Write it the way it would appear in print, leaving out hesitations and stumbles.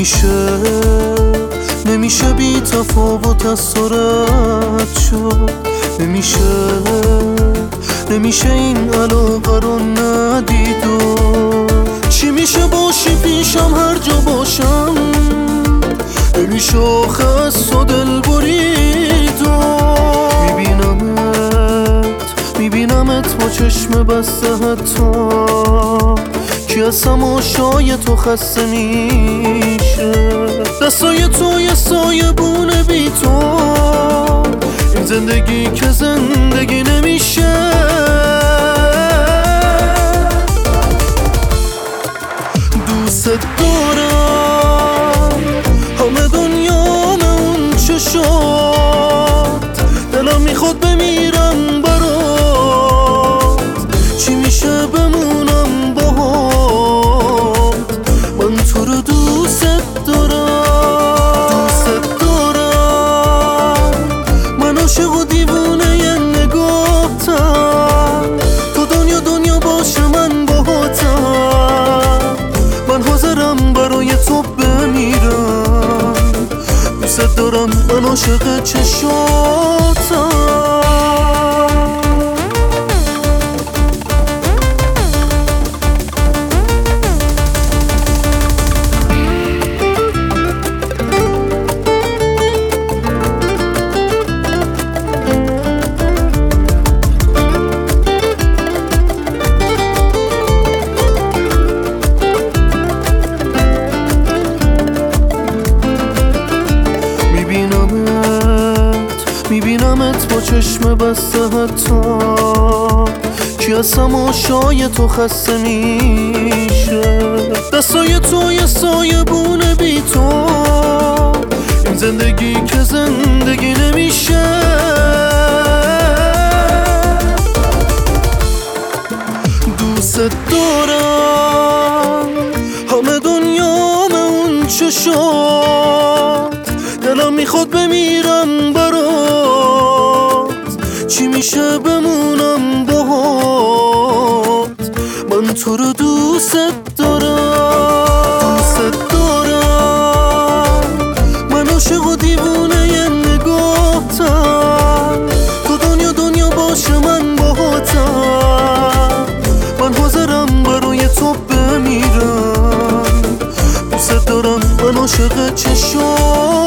نمیشه بی تفاوت از تو رد شد. نمیشه این علاقه رو ندید و چی میشه باشی پیشم هر جا باشم. نمیشه آخه از تو دل برید و میبینمت با چشم بسته حتی کی از تماشای تو خسته میشه. دستای تو یه سایبونه بی تو، این زندگی که زندگی نمیشه. دوست دارم همه دنیا نه اون چشات، دلم میخواد بمیرم برات. چی میشه بمونم باهات، من تو رو دوست دارم. من عاشق و دیوونه ی نگاهتم، تو دنیا باشه من باهاتم. من حاضرم برای تو بمیرم، دوست دارم، من عاشق چشاتم. میبینمت با چشم بسته حتی کی از تماشای تو خسته میشه. دستای تو یه سایبونه بی تو، این زندگی که زندگی نمیشه. دوست دارم همه دنیا نه اون چشات، دلم میخواد بمیرم برات. چی میشه بمونم باهات، من تو رو دوست دارم. من عاشق و دیوونه ی نگاهتم، تو دنیا باشه من باهاتم. من حاضرم برای تو بمیرم، دوست دارم، من عاشق چشات.